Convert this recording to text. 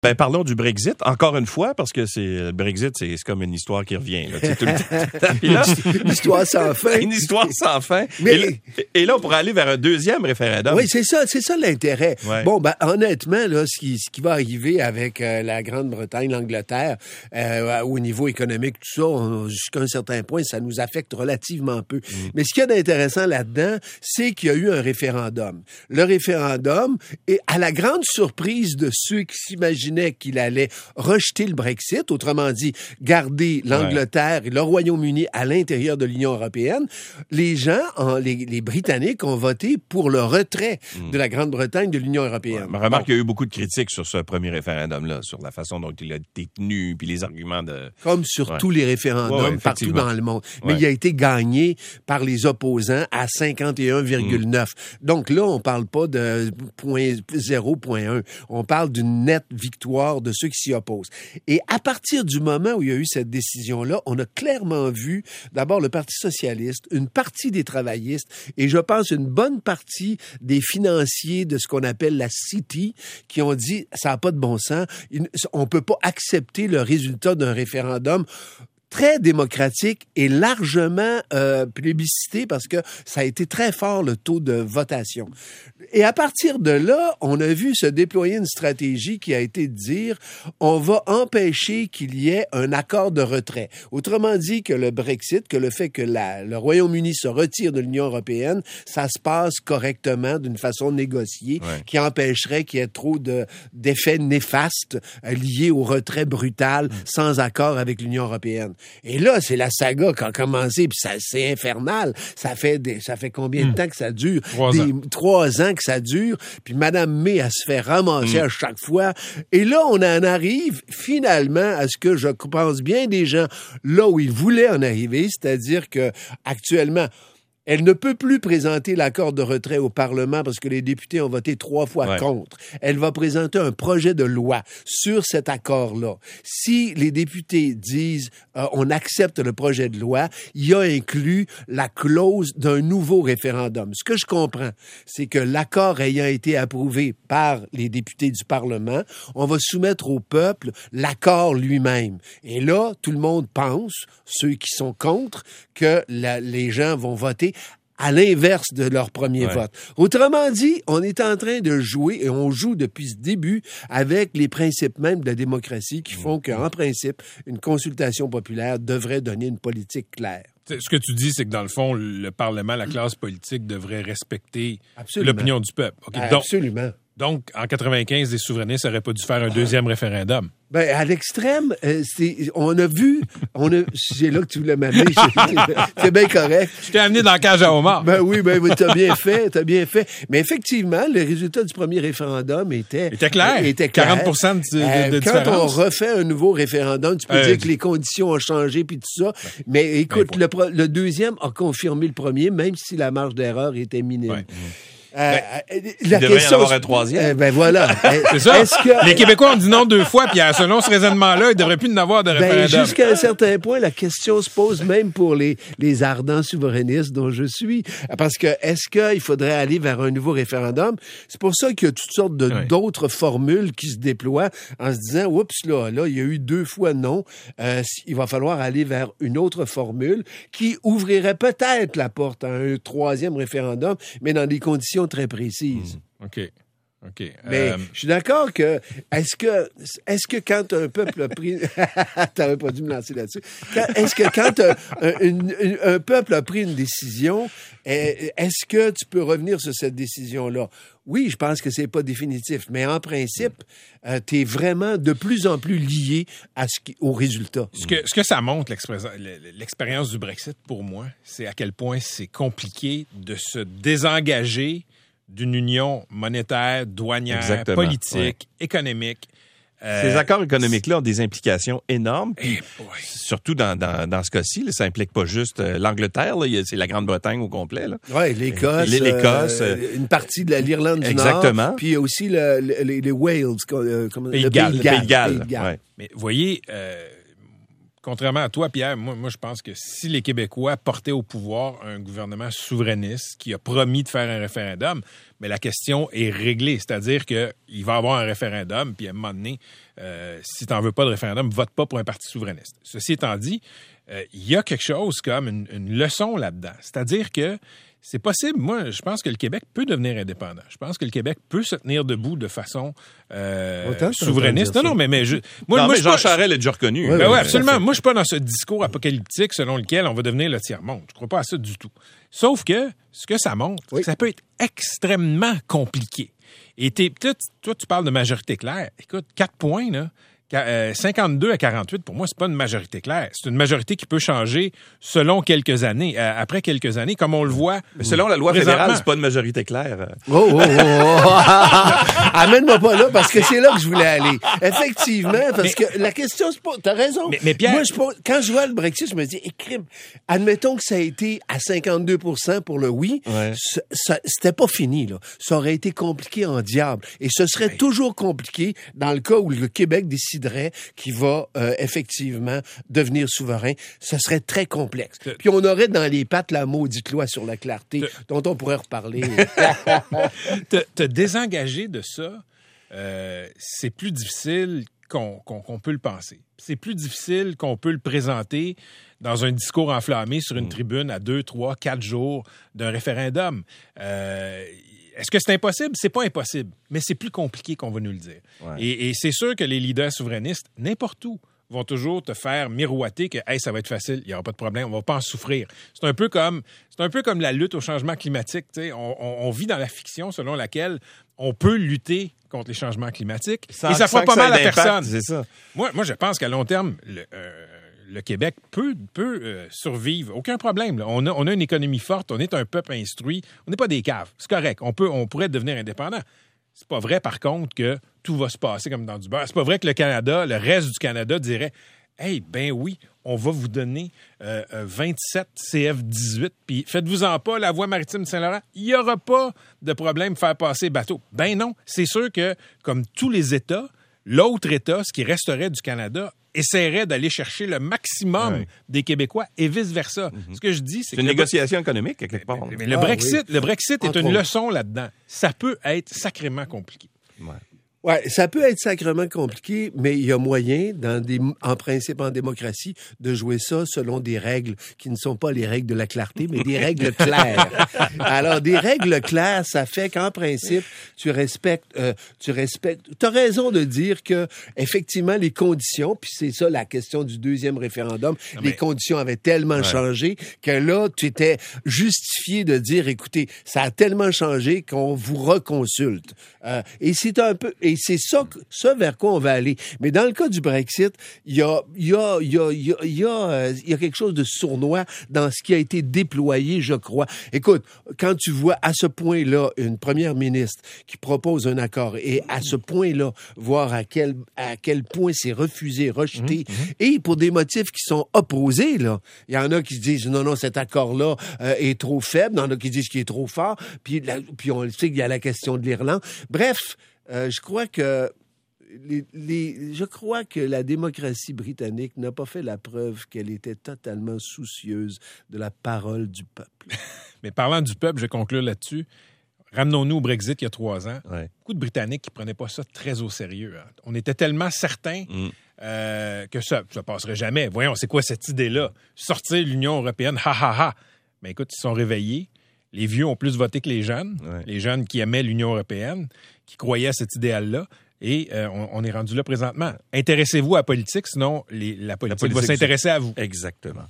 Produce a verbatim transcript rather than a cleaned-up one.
Ben, parlons du Brexit, encore une fois, parce que c'est le Brexit, c'est, c'est comme une histoire qui revient. Là, tout le temps. Puis là, une histoire sans fin. Une histoire sans fin. Mais... Et, là, et là, on pourrait aller vers un deuxième référendum. Oui, c'est ça, c'est ça l'intérêt. Ouais. Bon, ben honnêtement, là, ce qui, ce qui va arriver avec euh, la Grande-Bretagne, l'Angleterre, euh, au niveau économique, tout ça, on, jusqu'à un certain point, ça nous affecte relativement peu. Mm. Mais ce qu'il y a d'intéressant là-dedans, c'est qu'il y a eu un référendum. Le référendum, et à la grande surprise de ceux qui s'imaginaient qu'il allait rejeter le Brexit, autrement dit, garder l'Angleterre ouais. et le Royaume-Uni à l'intérieur de l'Union européenne, les gens, en, les, les Britanniques ont voté pour le retrait mmh. de la Grande-Bretagne de l'Union européenne. Ouais, remarque bon. qu'il y a eu beaucoup de critiques sur ce premier référendum-là, sur la façon dont il a été tenu, puis les arguments de... Comme sur ouais. tous les référendums ouais, ouais, partout dans le monde. Mais ouais. il a été gagné par les opposants à cinquante et un virgule neuf. Mmh. Donc là, on parle pas de zéro virgule un. On parle d'une nette victoire de ceux qui s'y opposent. Et à partir du moment où il y a eu cette décision-là, on a clairement vu d'abord le Parti socialiste, une partie des travaillistes et je pense une bonne partie des financiers de ce qu'on appelle la City qui ont dit ça n'a pas de bon sens, on peut pas accepter le résultat d'un référendum très démocratique et largement euh, plébiscité parce que ça a été très fort le taux de votation. Et à partir de là, on a vu se déployer une stratégie qui a été de dire on va empêcher qu'il y ait un accord de retrait. Autrement dit que le Brexit, que le fait que la, le Royaume-Uni se retire de l'Union européenne, ça se passe correctement d'une façon négociée ouais. qui empêcherait qu'il y ait trop de, d'effets néfastes euh, liés au retrait brutal mmh. sans accord avec l'Union européenne. Et là, c'est la saga qui a commencé, puis ça, c'est infernal. Ça fait des, ça fait combien de temps que ça dure? Trois des, ans. Trois ans que ça dure. Puis Mme May, elle se fait ramasser mm. à chaque fois. Et là, on en arrive finalement à ce que je pense bien des gens là où ils voulaient en arriver, c'est-à-dire que actuellement, elle ne peut plus présenter l'accord de retrait au Parlement parce que les députés ont voté trois fois ouais. contre. Elle va présenter un projet de loi sur cet accord-là. Si les députés disent euh, on accepte le projet de loi, il y a inclus la clause d'un nouveau référendum. Ce que je comprends, c'est que l'accord ayant été approuvé par les députés du Parlement, on va soumettre au peuple l'accord lui-même. Et là, tout le monde pense, ceux qui sont contre, que la, les gens vont voter à l'inverse de leur premier ouais. vote. Autrement dit, on est en train de jouer, et on joue depuis ce début, avec les principes mêmes de la démocratie qui font qu'en principe, une consultation populaire devrait donner une politique claire. Ce que tu dis, c'est que dans le fond, le Parlement, la classe politique devrait respecter Absolument. l'opinion du peuple. Okay, Absolument. Donc, donc, en quatre-vingt-quinze, les souverainistes n'auraient pas dû faire un deuxième référendum. Ben, à l'extrême, euh, c'est, on a vu, on a, c'est là que tu voulais m'amener, c'est bien correct. Je t'ai amené dans la cage à homard. Ben oui, ben, t'as bien fait, t'as bien fait. Mais effectivement, le résultat du premier référendum était... Était clair. Était clair. quarante pour cent de, de, euh, de quand différence. on refait un nouveau référendum, tu peux euh, dire que les conditions ont changé puis tout ça. Mais écoute, ben, le, le deuxième a confirmé le premier, même si la marge d'erreur était minime. Ouais. Euh, ben, la il devrait y en avoir un troisième. Euh, ben voilà. C'est ça. Est-ce que... Les Québécois ont dit non deux fois, puis selon ce raisonnement-là, il ne devrait plus y en avoir de référendum. Ben, jusqu'à un certain point, la question se pose même pour les, les ardents souverainistes dont je suis. Parce que est-ce qu'il faudrait aller vers un nouveau référendum? C'est pour ça qu'il y a toutes sortes de, oui. d'autres formules qui se déploient en se disant, oups, là, là, il y a eu deux fois non. Euh, il va falloir aller vers une autre formule qui ouvrirait peut-être la porte à un troisième référendum, mais dans des conditions très précises. Mmh. OK. OK. Mais euh... je suis d'accord que est-ce que est-ce que quand un peuple a pris t'avais pas dû me lancer là-dessus. Quand, est-ce que quand un, un, un peuple a pris une décision, est-ce que tu peux revenir sur cette décision-là? Oui, je pense que c'est pas définitif, mais en principe, euh, tu es vraiment de plus en plus lié à ce qui, au résultat. Ce que, ce que ça montre, l'expérience du Brexit, pour moi, c'est à quel point c'est compliqué de se désengager d'une union monétaire, douanière, Exactement. politique, ouais. économique. Euh, Ces accords économiques-là ont des implications énormes. Puis, surtout dans, dans, dans ce cas-ci, là, ça implique pas juste euh, l'Angleterre, là, c'est la Grande-Bretagne au complet. Oui, l'Écosse. L'Écosse. Euh, une partie de l'Irlande du Exactement. Nord. Puis aussi le, le, les, les Wales. Euh, comme, Pays le Galles. Pays de Galles. Pays de Galles. Pays de Galles. Ouais. Mais vous voyez, euh, contrairement à toi, Pierre, moi, moi je pense que si les Québécois portaient au pouvoir un gouvernement souverainiste qui a promis de faire un référendum, mais la question est réglée. C'est-à-dire qu'il va y avoir un référendum, puis à un moment donné, euh, si tu n'en veux pas de référendum, vote pas pour un parti souverainiste. Ceci étant dit, euh, il y a quelque chose comme une, une leçon là-dedans. C'est-à-dire que c'est possible. Moi, je pense que le Québec peut devenir indépendant. Je pense que le Québec peut se tenir debout de façon euh, souverainiste. Non, non, mais, mais je, moi, non, moi, mais Jean Charest l'a déjà reconnu. Oui, ben oui, absolument. Moi, je suis pas dans ce discours apocalyptique selon lequel on va devenir le tiers-monde. Je crois pas à ça du tout. Sauf que ce que ça montre, oui. ça peut être extrêmement compliqué. Et t'es, toi, toi, tu parles de majorité claire. Écoute, quatre points, là. cinquante-deux à quarante-huit, pour moi, c'est pas une majorité claire. C'est une majorité qui peut changer selon quelques années, euh, après quelques années, comme on le voit. Mais selon la loi fédérale, c'est pas une majorité claire. Oh, oh, oh, oh. Amène-moi pas là, parce que c'est là que je voulais aller. Effectivement, parce mais, que la question, c'est pas... T'as raison. Mais, mais Pierre... Moi, je, quand je vois le Brexit, je me dis, écrime. Admettons que ça a été à cinquante-deux pour cent pour le oui. Ouais. Ça, ça, c'était pas fini, là. Ça aurait été compliqué en diable. Et ce serait ouais. toujours compliqué dans le cas où le Québec décide qui va euh, effectivement devenir souverain, ce serait très complexe. Te, Puis on aurait dans les pattes la maudite loi sur la clarté, te, dont on pourrait reparler. te, te désengager de ça, euh, c'est plus difficile qu'on, qu'on, qu'on peut le penser. C'est plus difficile qu'on peut le présenter dans un discours enflammé sur une mmh. tribune à deux, trois, quatre jours d'un référendum. Euh, Est-ce que c'est impossible? C'est pas impossible, mais c'est plus compliqué qu'on va nous le dire. Ouais. Et, et c'est sûr que les leaders souverainistes, n'importe où, vont toujours te faire miroiter que hey, ça va être facile, il n'y aura pas de problème, on va pas en souffrir. C'est un peu comme, c'est un peu comme la lutte au changement climatique. On, on, on vit dans la fiction selon laquelle on peut lutter contre les changements climatiques sans, et ça fera pas mal à personne. C'est ça. Moi, moi, je pense qu'à long terme, le, euh, le Québec peut, peut euh, survivre. Aucun problème. Là. On a, on a une économie forte, on est un peuple instruit, on n'est pas des caves. C'est correct. On peut, on pourrait devenir indépendant. C'est pas vrai, par contre, que tout va se passer comme dans du beurre. C'est pas vrai que le Canada, le reste du Canada dirait « Hey, ben oui, on va vous donner euh, vingt-sept C F dix-huit, puis faites-vous-en pas, la voie maritime de Saint-Laurent, il n'y aura pas de problème de faire passer bateau. » Ben non, c'est sûr que, comme tous les États, l'autre État, ce qui resterait du Canada, essaierait d'aller chercher le maximum oui. des Québécois et vice-versa. Mm-hmm. Ce que je dis, c'est, c'est que... une négociation Bre... économique, quelque part. Mais, mais le, ah, Brexit, oui. le Brexit est une leçon là-dedans. Ça peut être sacrément compliqué. Ouais. Ouais, ça peut être sacrément compliqué, mais il y a moyen, dans des, en principe en démocratie, de jouer ça selon des règles qui ne sont pas les règles de la clarté, mais des règles claires. Alors, des règles claires, ça fait qu'en principe, tu respectes, euh, tu respectes. T'as raison de dire que effectivement les conditions, puis c'est ça la question du deuxième référendum, non, mais... les conditions avaient tellement ouais. changé que là, tu étais justifié de dire, écoutez, ça a tellement changé qu'on vous reconsulte. Euh, et c'est un peu Et c'est ça, ça vers quoi on va aller. Mais dans le cas du Brexit, il y a, il y a, il y a, il y a, il y a, il y a quelque chose de sournois dans ce qui a été déployé, je crois. Écoute, quand tu vois à ce point-là une première ministre qui propose un accord et à ce point-là, voir à quel, à quel point c'est refusé, rejeté, mmh, mmh. et pour des motifs qui sont opposés, là. Il y en a qui disent, non, non, cet accord-là euh, est trop faible. Il y en a qui disent qu'il est trop fort. Puis, la, puis on sait qu'il y a la question de l'Irlande. Bref, Euh, je crois que les, les, je crois que la démocratie britannique n'a pas fait la preuve qu'elle était totalement soucieuse de la parole du peuple. Mais parlant du peuple, je vais conclure là-dessus. Ramenons-nous au Brexit il y a trois ans. Ouais. Beaucoup de Britanniques qui prenaient pas ça très au sérieux. Hein. On était tellement certains mm. euh, que ça ne passerait jamais. Voyons, c'est quoi cette idée-là? Sortir de l'Union européenne, ha ha ha! Mais écoute, ils se sont réveillés. Les vieux ont plus voté que les jeunes, ouais. les jeunes qui aimaient l'Union européenne, qui croyaient à cet idéal-là, et euh, on, on est rendu là présentement. Intéressez-vous à la politique, sinon les, la, politique la politique va s'intéresser à vous. Exactement.